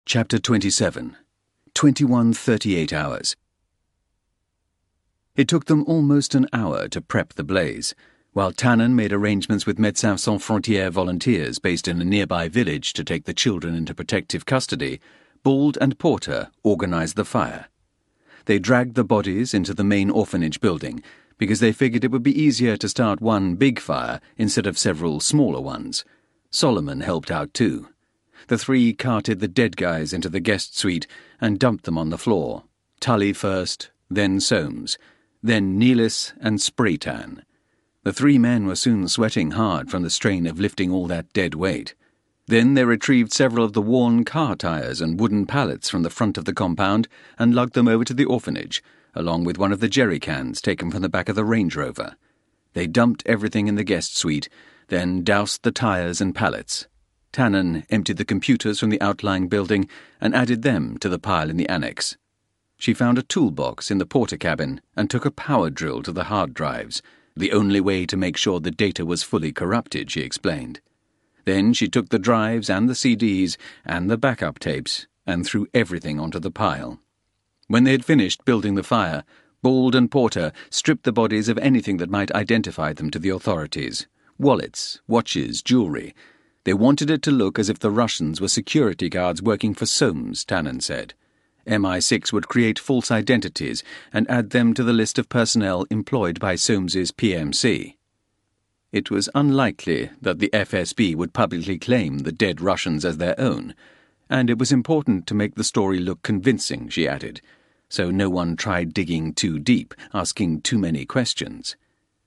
Chapter 27. 21:38 hours. It took them almost an hour to prep the blaze, while Tannen made arrangements with Médecins Sans Frontières volunteers based in a nearby village to take the children into protective custody. Bald and Porter organized the fire. They dragged the bodies into the main orphanage building because they figured it would be easier to start one big fire instead of several smaller ones. Solomon helped out too. The three carted the dead guys into the guest suite and dumped them on the floor. Tully first, then Soames, then Neelis and Spraytan. The three men were soon sweating hard from the strain of lifting all that dead weight. Then they retrieved several of the worn car tires and wooden pallets from the front of the compound and lugged them over to the orphanage, along with one of the jerry cans taken from the back of the Range Rover. They dumped everything in the guest suite, then doused the tires and pallets. Tannen emptied the computers from the outlying building and added them to the pile in the annex. She found a toolbox in the porter cabin and took a power drill to the hard drives, the only way to make sure the data was fully corrupted, she explained. Then she took the drives and the CDs and the backup tapes and threw everything onto the pile. When they had finished building the fire, Bald and Porter stripped the bodies of anything that might identify them to the authorities: wallets, watches, jewelry. They wanted it to look as if the Russians were security guards working for Soames, Tannen said. MI6 would create false identities and add them to the list of personnel employed by Soames's PMC. It was unlikely that the FSB would publicly claim the dead Russians as their own, and it was important to make the story look convincing, she added, so no one tried digging too deep, asking too many questions.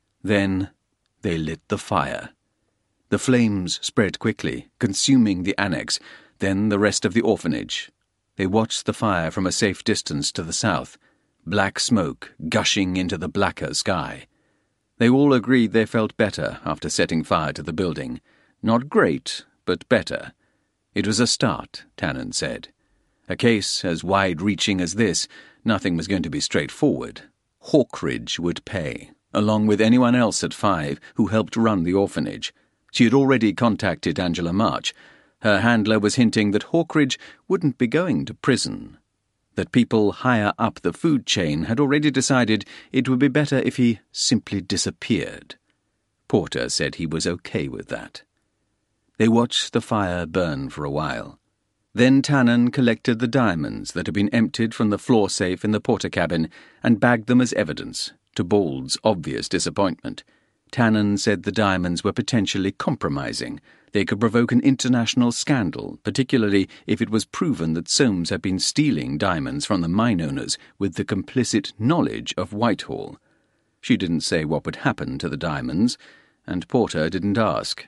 Then they lit the fire. The flames spread quickly, consuming the annex, then the rest of the orphanage. They watched the fire from a safe distance to the south, black smoke gushing into the blacker sky. They all agreed they felt better after setting fire to the building. Not great, but better. It was a start, Tannen said. A case as wide-reaching as this, nothing was going to be straightforward. Hawkridge would pay, along with anyone else at 5 who helped run the orphanage. She had already contacted Angela March. Her handler was hinting that Hawkridge wouldn't be going to prison, that people higher up the food chain had already decided it would be better if he simply disappeared. Porter said he was okay with that. They watched the fire burn for a while. Then Tannen collected the diamonds that had been emptied from the floor safe in the porter cabin and bagged them as evidence, to Bald's obvious disappointment. Tannen said the diamonds were potentially compromising. They could provoke an international scandal, particularly if it was proven that Soames had been stealing diamonds from the mine owners with the complicit knowledge of Whitehall. She didn't say what would happen to the diamonds, and Porter didn't ask.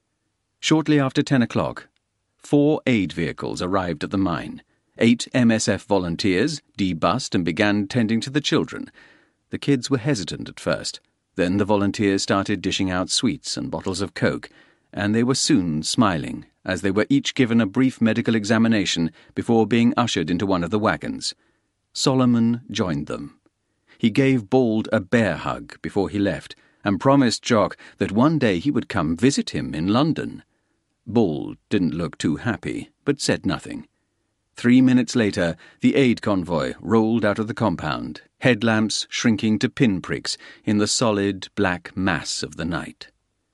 Shortly after 10 o'clock, 4 aid vehicles arrived at the mine. 8 MSF volunteers debussed and began tending to the children. The kids were hesitant at first. Then the volunteers started dishing out sweets and bottles of Coke, and they were soon smiling as they were each given a brief medical examination before being ushered into one of the wagons. Solomon joined them. He gave Bald a bear hug before he left and promised Jock that one day he would come visit him in London. Bald didn't look too happy, but said nothing. 3 minutes later, the aid convoy rolled out of the compound, headlamps shrinking to pinpricks in the solid black mass of the night.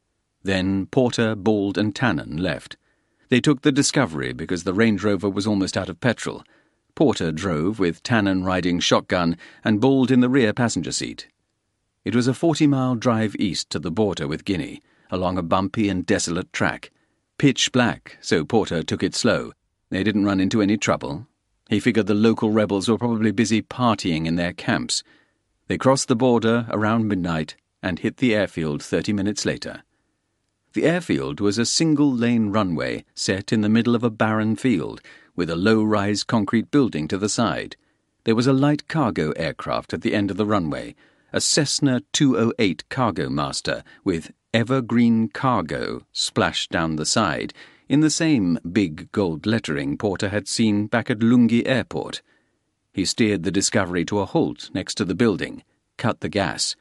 Then Porter, Bald and Tannen left. They took the Discovery because the Range Rover was almost out of petrol. Porter drove, with Tannen riding shotgun and Bald in the rear passenger seat. It was a 40-mile drive east to the border with Guinea, along a bumpy and desolate track. Pitch black, so Porter took it slow. They didn't run into any trouble. He figured the local rebels were probably busy partying in their camps. They crossed the border around midnight and hit the airfield 30 minutes later. The airfield was a single-lane runway set in the middle of a barren field, with a low-rise concrete building to the side. There was a light cargo aircraft at the end of the runway, a Cessna 208 Cargo Master with Evergreen Cargo splashed down the side, in the same big gold lettering Porter had seen back at Lungi Airport. He steered the Discovery to a halt next to the building, cut the gas.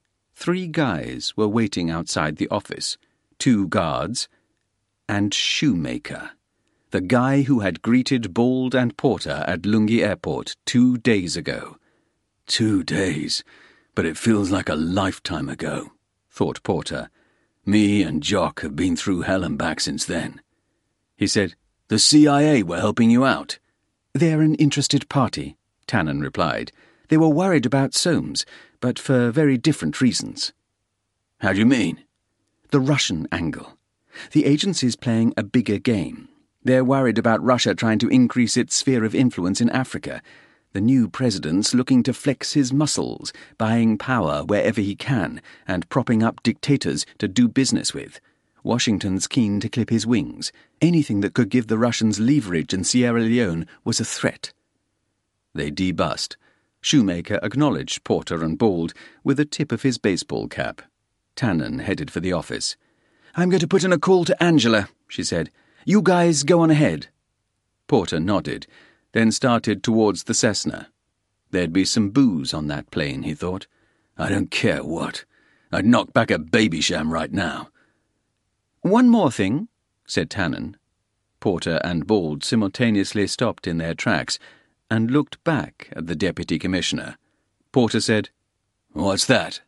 3 guys were waiting outside the office, 2 guards, and Shoemaker. The guy who had greeted Bald and Porter at Lungi Airport 2 days ago. 2 days, but it feels like a lifetime ago, thought Porter. Me and Jock have been through hell and back since then. He said, The CIA were helping you out. They're an interested party, Tannen replied. They were worried about Soames, but for very different reasons. How do you mean? The Russian angle. The agency's playing a bigger game. They're worried about Russia trying to increase its sphere of influence in Africa. The new president's looking to flex his muscles, buying power wherever he can, and propping up dictators to do business with. Washington's keen to clip his wings. Anything that could give the Russians leverage in Sierra Leone was a threat. They debussed. Shoemaker acknowledged Porter and Bald with a tip of his baseball cap. Tannen headed for the office. I'm going to put in a call to Angela, she said. You guys go on ahead. Porter nodded, then started towards the Cessna. There'd be some booze on that plane, he thought. I don't care what. I'd knock back a Babycham right now. One more thing, said Tannen. Porter and Bald simultaneously stopped in their tracks and looked back at the Deputy Commissioner. Porter said, What's that?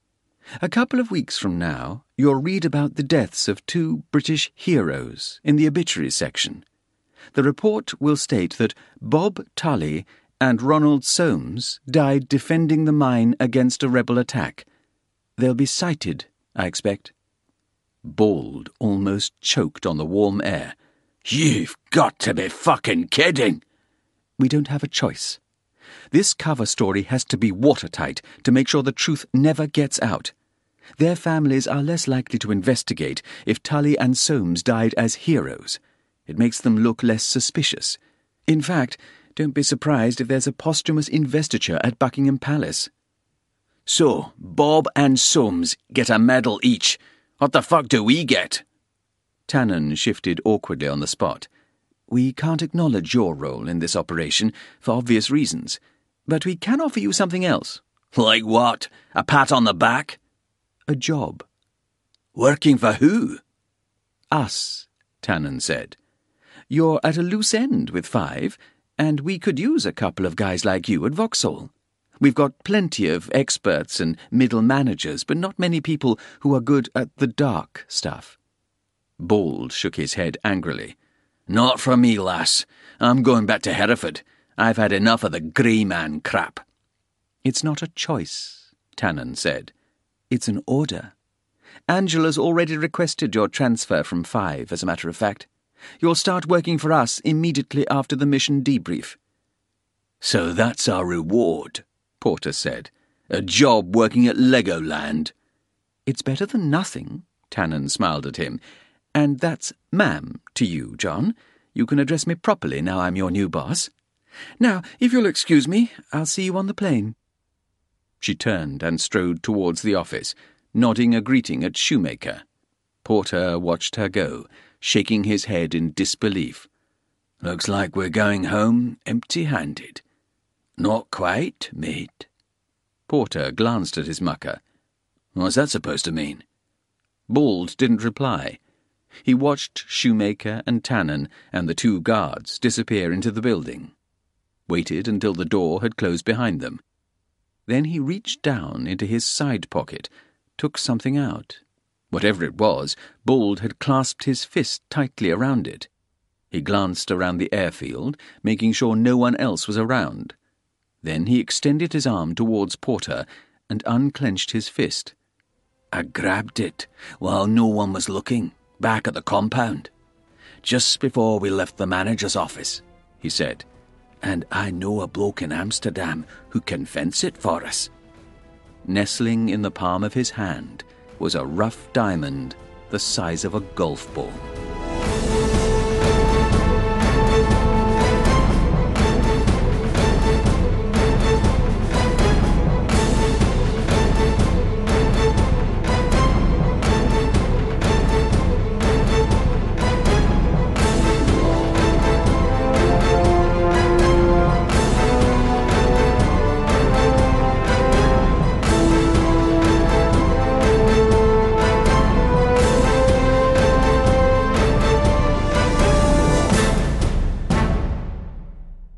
A couple of weeks from now, you'll read about the deaths of 2 British heroes in the obituary section. The report will state that Bob Tully and Ronald Soames died defending the mine against a rebel attack. They'll be cited, I expect. Bald almost choked on the warm air. You've got to be fucking kidding! We don't have a choice. This cover story has to be watertight to make sure the truth never gets out. Their families are less likely to investigate if Tully and Soames died as heroes. It makes them look less suspicious. In fact, don't be surprised if there's a posthumous investiture at Buckingham Palace. So, Bob and Soames get a medal each. What the fuck do we get? Tannen shifted awkwardly on the spot. We can't acknowledge your role in this operation for obvious reasons, but we can offer you something else. Like what? A pat on the back? A job. Working for who? Us, Tannen said. You're at a loose end with 5, and we could use a couple of guys like you at Vauxhall. We've got plenty of experts and middle managers, but not many people who are good at the dark stuff. Bald shook his head angrily. Not for me, lass. I'm going back to Hereford. I've had enough of the grey man crap. It's not a choice, Tannen said. It's an order. Angela's already requested your transfer from 5, as a matter of fact. You'll start working for us immediately after the mission debrief. So that's our reward, Porter said. A job working at Legoland. It's better than nothing, Tannen smiled at him. And that's ma'am to you, John. You can address me properly now I'm your new boss. Now, if you'll excuse me, I'll see you on the plane. She turned and strode towards the office, nodding a greeting at Shoemaker. Porter watched her go, shaking his head in disbelief. Looks like we're going home empty-handed. Not quite, mate. Porter glanced at his mucker. What's that supposed to mean? Bald didn't reply. He watched Shoemaker and Tannen and the 2 guards disappear into the building, waited until the door had closed behind them. Then he reached down into his side pocket, took something out. Whatever it was, Bald had clasped his fist tightly around it. He glanced around the airfield, making sure no one else was around. Then he extended his arm towards Porter and unclenched his fist. I grabbed it while no one was looking, back at the compound. Just before we left the manager's office, he said. And I know a bloke in Amsterdam who can fence it for us. Nestling in the palm of his hand was a rough diamond the size of a golf ball.